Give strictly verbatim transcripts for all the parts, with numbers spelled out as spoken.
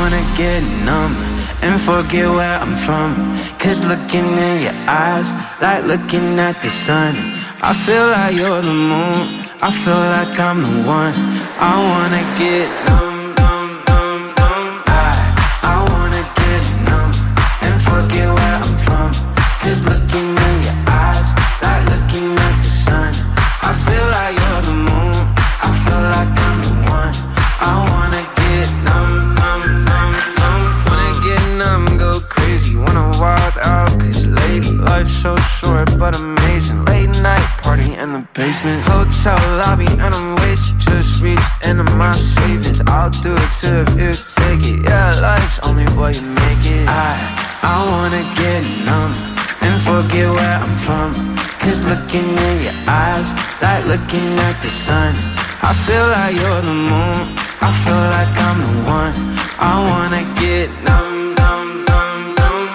wanna get numb and forget where I'm from. Cause looking in your eyes, like looking at the sun. I feel like you're the moon, I feel like I'm the one. I wanna get numb, numb, numb, numb. I, I wanna get numb and forget where I'm from. Cause looking in your eyes, like looking at the sun. I feel like you're the moon, I feel like I'm the one. I wanna get numb, numb, numb, numb. Wanna get numb, go crazy, wanna wild out. Cause lady, life's so short but amazing. Late night party in the basement, hotel lobby and I'm wasted. Just reached into my savings, I'll do it too if you take it. Yeah, life's only what you make it. I, I wanna get numb and forget where I'm from. Cause looking in your eyes, like looking at the sun. I feel like you're the moon, I feel like I'm the one. I wanna get numb, numb, numb, numb.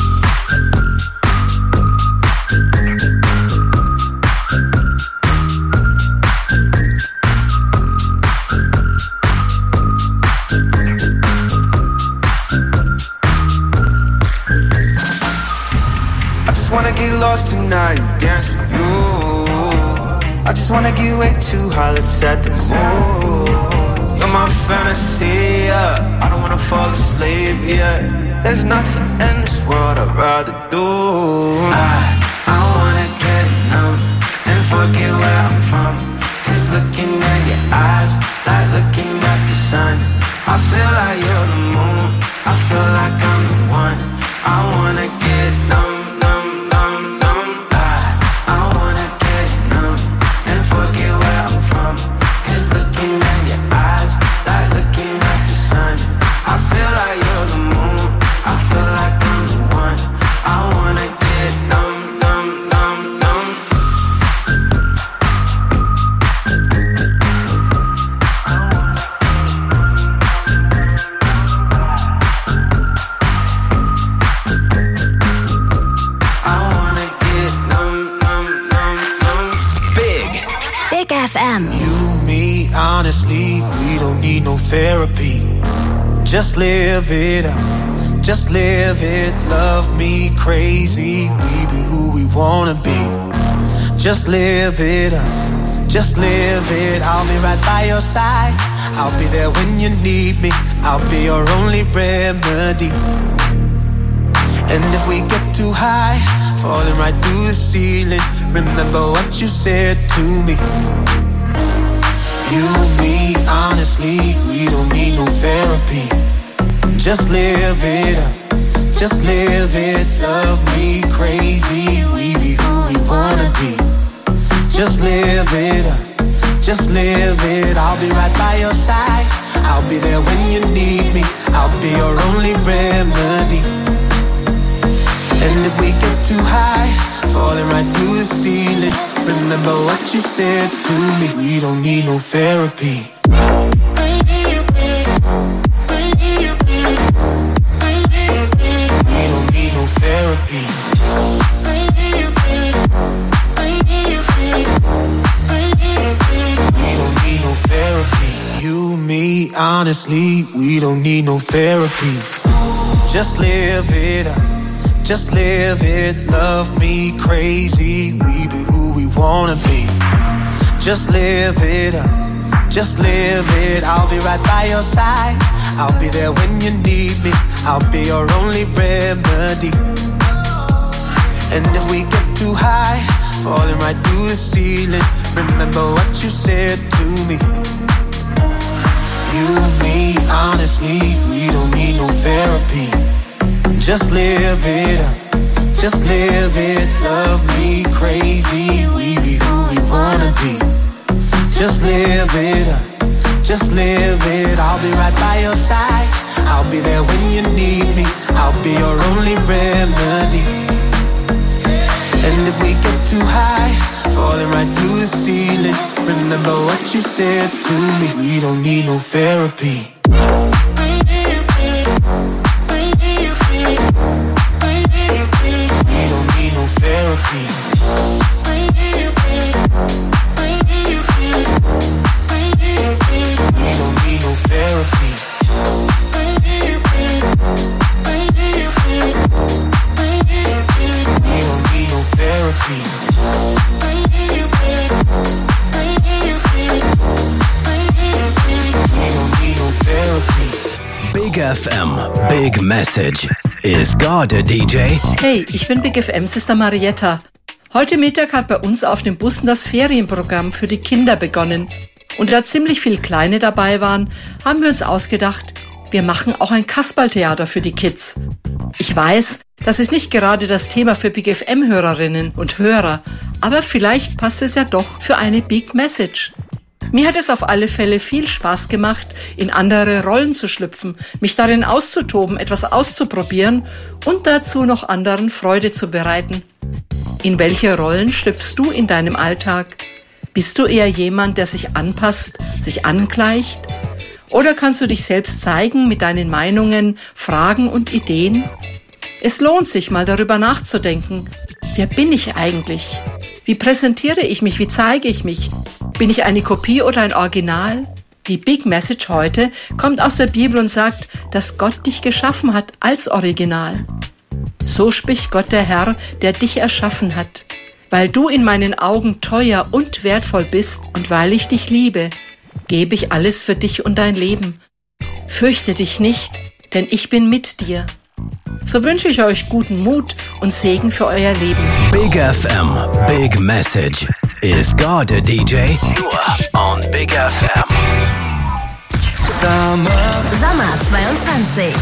I just wanna get lost tonight and dance with you. I just wanna get way too high, let's set the mood. You're my fantasy, yeah. I don't wanna fall asleep, yeah. There's nothing in this world I'd rather do. I, I wanna get numb and forget where I'm from. Cause looking at your eyes, like looking at the sun. I feel like you're the moon, I feel like I'm the one. I wanna get numb, numb, numb, numb. I, I wanna get numb and forget where I'm from. Cause looking at your eyes, like looking at the sun. I feel like you're the moon, I feel like I'm the one. I wanna get numb, numb, numb, numb. I wanna get numb, numb, numb, numb. Big Big F M. You, me, honestly, we don't need no therapy. Just live it up, just live it. Love me crazy, we be who we wanna be. Just live it up, just live it. I'll be right by your side, I'll be there when you need me. I'll be your only remedy. And if we get too high, falling right through the ceiling, remember what you said to me. You, me, honestly, we don't need no therapy. Just live it up, just live it. Love me crazy, we be who we wanna be. Just live it up, just live it. I'll be right by your side, I'll be there when you need me. I'll be your only remedy. And if we get too high, falling right through the ceiling, remember what you said to me. We don't need no therapy. We don't need no therapy. We don't need no therapy. You, me, honestly, we don't need no therapy. Just live it up, just live it. Love me crazy, we be who we wanna be. Just live it up, just live it. I'll be right by your side, I'll be there when you need me. I'll be your only remedy. And if we get too high, falling right through the ceiling, remember what you said to me. You, me, honestly, we don't need no therapy. Just live it up, just live it. Love me crazy, we be who we wanna be. Just live it up, just live it. I'll be right by your side, I'll be there when you need me. I'll be your only remedy. And if we get too high, falling right through the ceiling, remember what you said to me. We don't need no therapy. We don't need no therapy. We don't need no therapy. therapy. We don't need no therapy. Big F M, Big Message. Is God a D J? Hey, ich bin Big F M Sister Marietta. Heute Mittag hat bei uns auf den Bussen das Ferienprogramm für die Kinder begonnen. Und da ziemlich viel Kleine dabei waren, haben wir uns ausgedacht, wir machen auch ein Kasperltheater für die Kids. Ich weiß, das ist nicht gerade das Thema für Big F M-Hörerinnen und Hörer, aber vielleicht passt es ja doch für eine Big Message. Mir hat es auf alle Fälle viel Spaß gemacht, in andere Rollen zu schlüpfen, mich darin auszutoben, etwas auszuprobieren und dazu noch anderen Freude zu bereiten. In welche Rollen schlüpfst du in deinem Alltag? Bist du eher jemand, der sich anpasst, sich angleicht? Oder kannst du dich selbst zeigen mit deinen Meinungen, Fragen und Ideen? Es lohnt sich, mal darüber nachzudenken. Wer bin ich eigentlich? Wie präsentiere ich mich? Wie zeige ich mich? Bin ich eine Kopie oder ein Original? Die Big Message heute kommt aus der Bibel und sagt, dass Gott dich geschaffen hat als Original. So spricht Gott der Herr, der dich erschaffen hat. Weil du in meinen Augen teuer und wertvoll bist und weil ich dich liebe, gebe ich alles für dich und dein Leben. Fürchte dich nicht, denn ich bin mit dir. So wünsche ich euch guten Mut und Segen für euer Leben. Big F M, Big Message. Is God a D J? Nur on Big F M. Sommer zweiundzwanzig.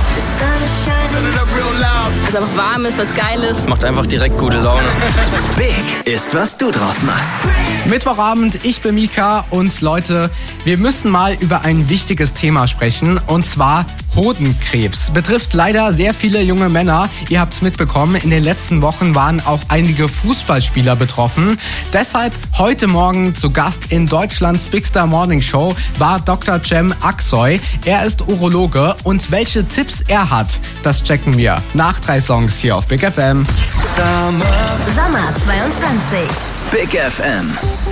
Was einfach warm ist, was Geiles. Macht einfach direkt gute Laune. Big ist, was du draus machst. Mittwochabend, ich bin Mika und Leute, wir müssen mal über ein wichtiges Thema sprechen und zwar Hodenkrebs. Betrifft leider sehr viele junge Männer. Ihr habt es mitbekommen, in den letzten Wochen waren auch einige Fußballspieler betroffen. Deshalb heute Morgen zu Gast in Deutschlands Big Star Morning Show war Doktor Cem Aksoy. Er ist Urologe und welche Tipps er hat, das checken wir nach drei Songs hier auf Big F M. Sommer zweiundzwanzig. Big F M.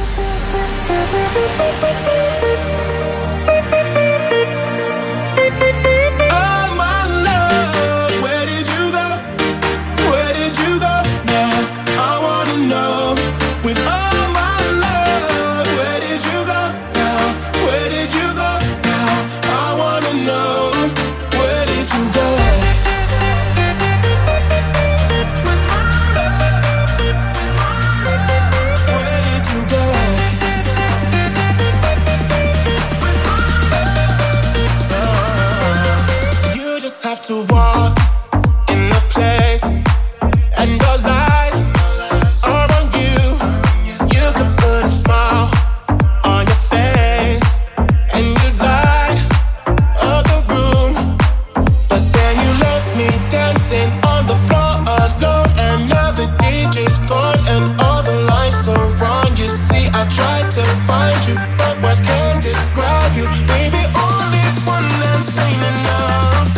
To walk in the place and your lies are on you. You could put a smile on your face and you'd light up the room, but then you left me dancing on the floor alone, and now the D J's gone and all the lights are on. You see, I tried to find you, but words can't describe you. Baby, only one that's ain't enough.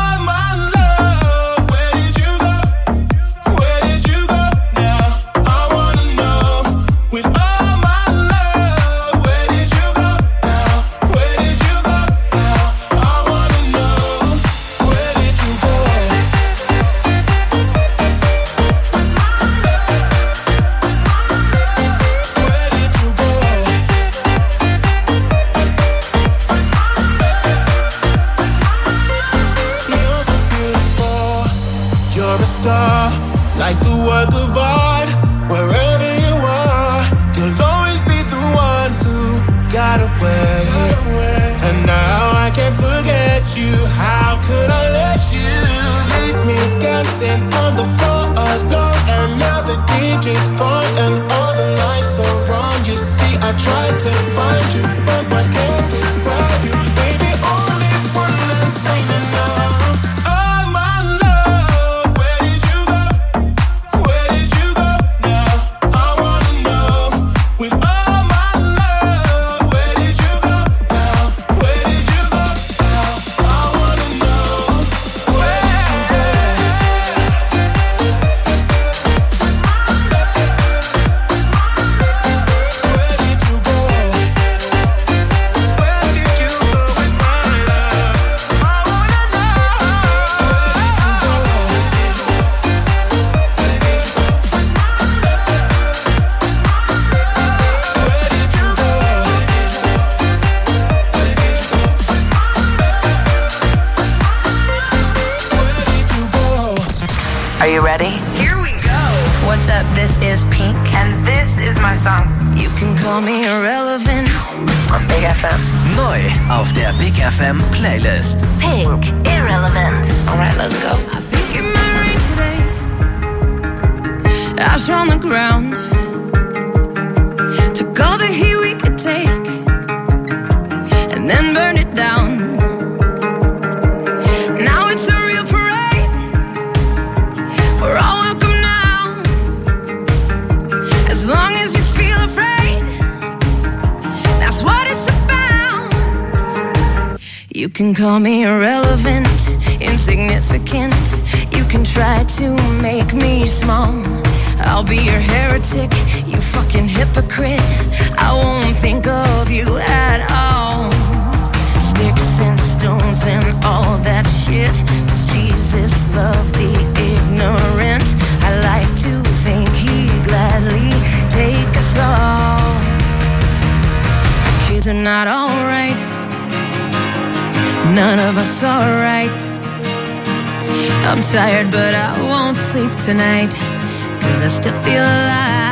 Like the work of art, wherever you are, you'll always be the one who got away. And now I can't forget you. How could I let you leave me dancing on the floor alone? And now the D J's gone and all the lights are on. You see, I tried to find you, but words can't describe you. Baby, only one that's ain't enough. With all my love, where did you go? Are you ready? Here we go. What's up? This is Pink. And this is my song. You can call me irrelevant. On Big F M. Neu auf der Big F M Playlist. Pink, Irrelevant. Alright, let's go. I think it might rain today. Ash on the ground. Took all the heat we could take and then burn it down. Now it's a real parade. We're all welcome now. As long as you feel afraid, that's what it's about. You can call me irrelevant, insignificant. You can try to make me small. I'll be your heretic, you fucking hypocrite. I won't think of you at all. Sticks and stones and all that shit. Does Jesus love the ignorant? I like to think he'd gladly take us all. Our kids are not alright. None of us are right. I'm tired but I won't sleep tonight, 'cause I still feel alive.